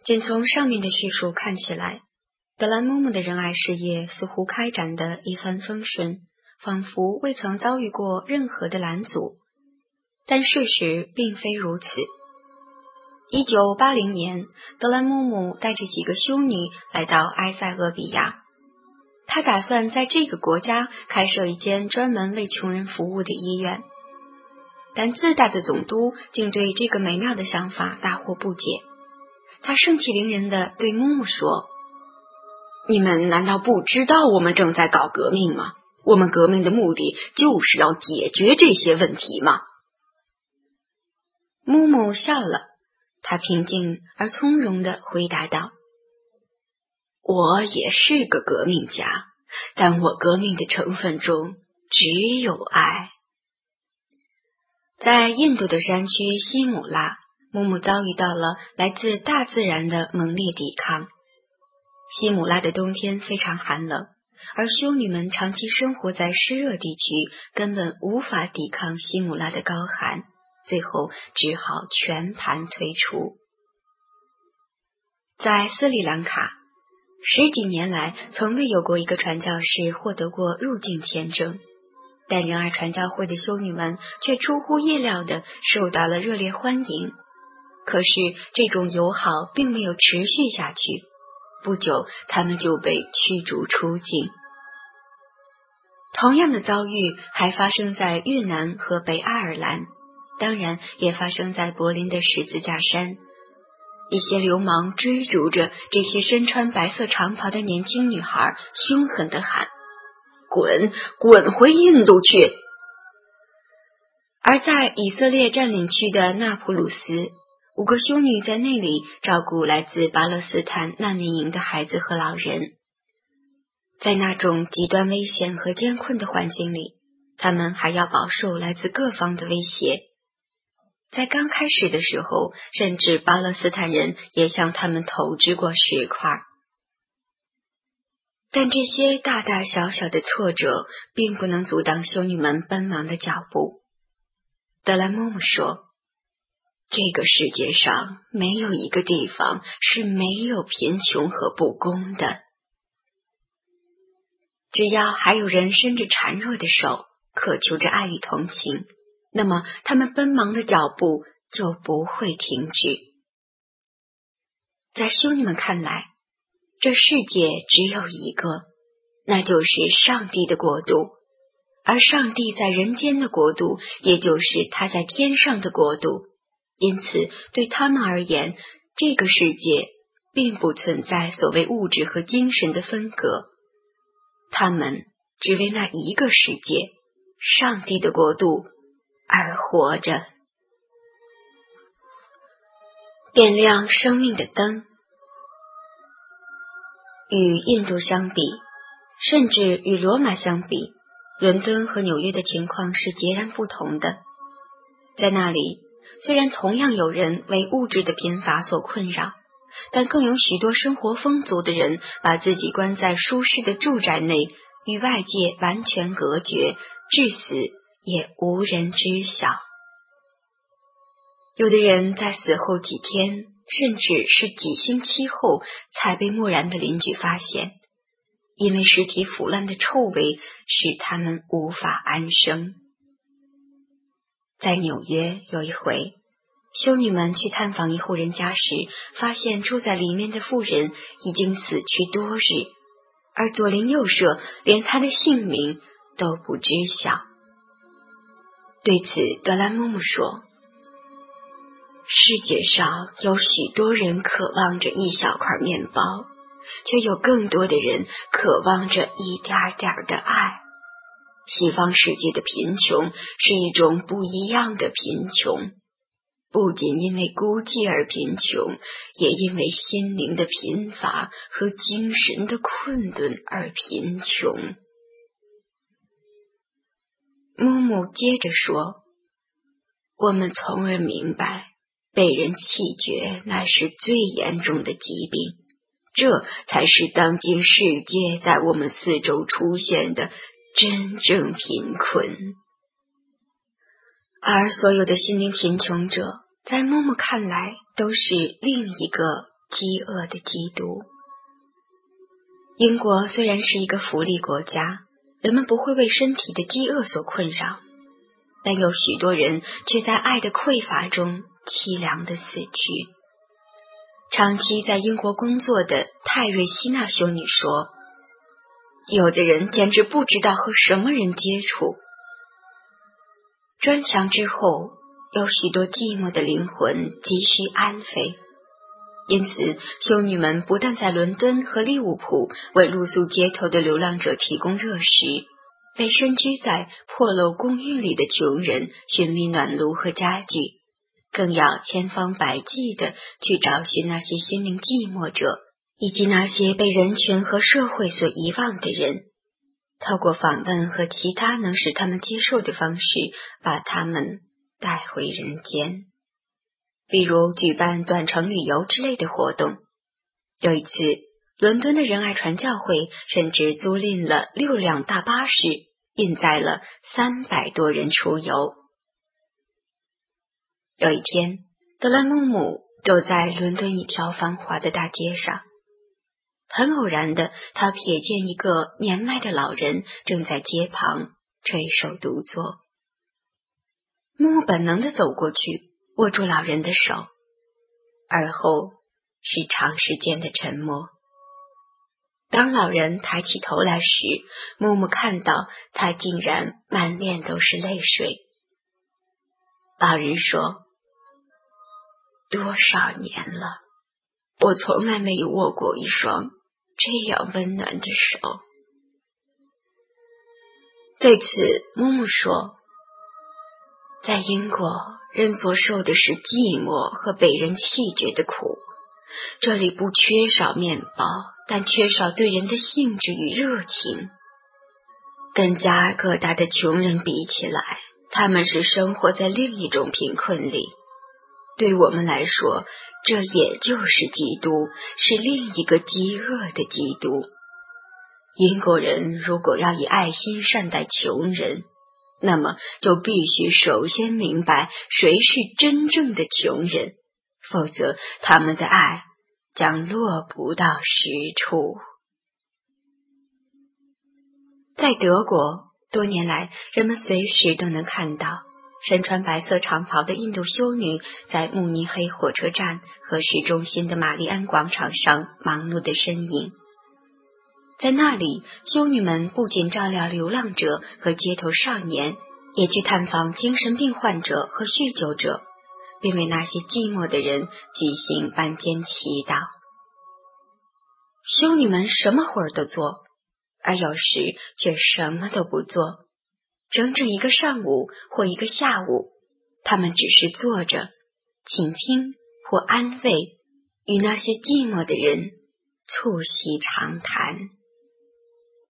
仅从上面的叙述看起来，德兰木木的仁爱事业似乎开展得一帆风顺，仿佛未曾遭遇过任何的拦阻。但事实并非如此。1980年，德兰木木带着几个修女来到埃塞俄比亚，他打算在这个国家开设一间专门为穷人服务的医院。但自大的总督竟对这个美妙的想法大惑不解。他盛气凌人地对木木说：“ 你们难道不知道我们正在搞革命吗？我们革命的目的就是要解决这些问题吗？” 木木笑了，他平静而从容地回答道：“ 我也是个革命家，但我革命的成分中只有爱。” 在印度的山区西姆拉，木木遭遇到了来自大自然的猛烈抵抗。西姆拉的冬天非常寒冷，而修女们长期生活在湿热地区，根本无法抵抗西姆拉的高寒，最后只好全盘退出。在斯里兰卡，10几年来从未有过一个传教士获得过入境签证，但仁爱传教会的修女们却出乎意料地受到了热烈欢迎。可是这种友好并没有持续下去，不久他们就被驱逐出境。同样的遭遇还发生在越南和北爱尔兰，当然也发生在柏林的十字架山。一些流氓追逐着这些身穿白色长袍的年轻女孩，凶狠地喊：“滚回印度去！”而在以色列占领区的那普鲁斯，5个修女在那里照顾来自巴勒斯坦难民营的孩子和老人。在那种极端危险和艰困的环境里，他们还要饱受来自各方的威胁。在刚开始的时候，甚至巴勒斯坦人也向他们投掷过石块。但这些大大小小的挫折并不能阻挡修女们奔忙的脚步。德兰木木说：“ 这个世界上没有一个地方是没有贫穷和不公的。 只要还有人伸着孱弱的手，渴求着爱与同情，那么他们奔忙的脚步就不会停止。”在修女们看来，这世界只有一个，那就是上帝的国度，而上帝在人间的国度，也就是他在天上的国度。因此对他们而言，这个世界并不存在所谓物质和精神的分隔，他们只为那一个世界，上帝的国度而活着。点亮生命的灯。与印度相比，甚至与罗马相比，伦敦和纽约的情况是截然不同的。在那里，虽然同样有人为物质的贫乏所困扰，但更有许多生活丰足的人把自己关在舒适的住宅内，与外界完全隔绝，至死也无人知晓。有的人在死后几天，甚至是几星期后才被漠然的邻居发现，因为尸体腐烂的臭味使他们无法安生。在纽约有一回，修女们去探访一户人家时，发现住在里面的妇人已经死去多日，而左邻右舍连她的姓名都不知晓。对此，德兰木木说：“世界上有许多人渴望着一小块面包，却有更多的人渴望着一点点的爱。西方世界的贫穷是一种不一样的贫穷，不仅因为孤寂而贫穷，也因为心灵的贫乏和精神的困顿而贫穷。”木木接着说：“我们从而明白，被人弃绝乃是最严重的疾病，这才是当今世界在我们四周出现的真正贫困。”而所有的心灵贫穷者，在木木看来都是另一个饥饿的基督。英国虽然是一个福利国家，人们不会为身体的饥饿所困扰，但有许多人却在爱的匮乏中凄凉地死去。长期在英国工作的泰瑞希纳修女说，有的人简直不知道和什么人接触。砖墙之后，有许多寂寞的灵魂急需安慰，因此修女们不但在伦敦和利物浦为露宿街头的流浪者提供热食，为身居在破漏公寓里的穷人寻觅暖炉和家具，更要千方百计地去找寻那些心灵寂寞者，以及那些被人群和社会所遗忘的人，透过访问和其他能使他们接受的方式，把他们带回人间。比如举办短程旅游之类的活动。有一次，伦敦的仁爱传教会甚至租赁了6辆大巴士，运载了300多人出游。有一天，德兰姆姆走在伦敦一条繁华的大街上，很偶然的，他瞥见一个年迈的老人正在街旁垂手独坐。木木本能地走过去，握住老人的手，而后是长时间的沉默。当老人抬起头来时，木木看到他竟然满脸都是泪水。老人说，多少年了，我从来没有握过一双这样温暖的手。对此，木木说，在英国，人所受的是寂寞和被人弃绝的苦。这里不缺少面包，但缺少对人的兴致与热情。跟加尔各答的穷人比起来，他们是生活在另一种贫困里。对我们来说，这也就是基督，是另一个饥饿的基督。英国人如果要以爱心善待穷人，那么就必须首先明白谁是真正的穷人，否则他们的爱将落不到实处。在德国，多年来人们随时都能看到身穿白色长袍的印度修女在慕尼黑火车站和市中心的玛丽安广场上忙碌的身影。在那里，修女们不仅照料流浪者和街头少年，也去探访精神病患者和酗酒者，并为那些寂寞的人举行晚间祈祷。修女们什么活儿都做，而有时却什么都不做。整整一个上午或一个下午，他们只是坐着，倾听或安慰，与那些寂寞的人促膝长谈。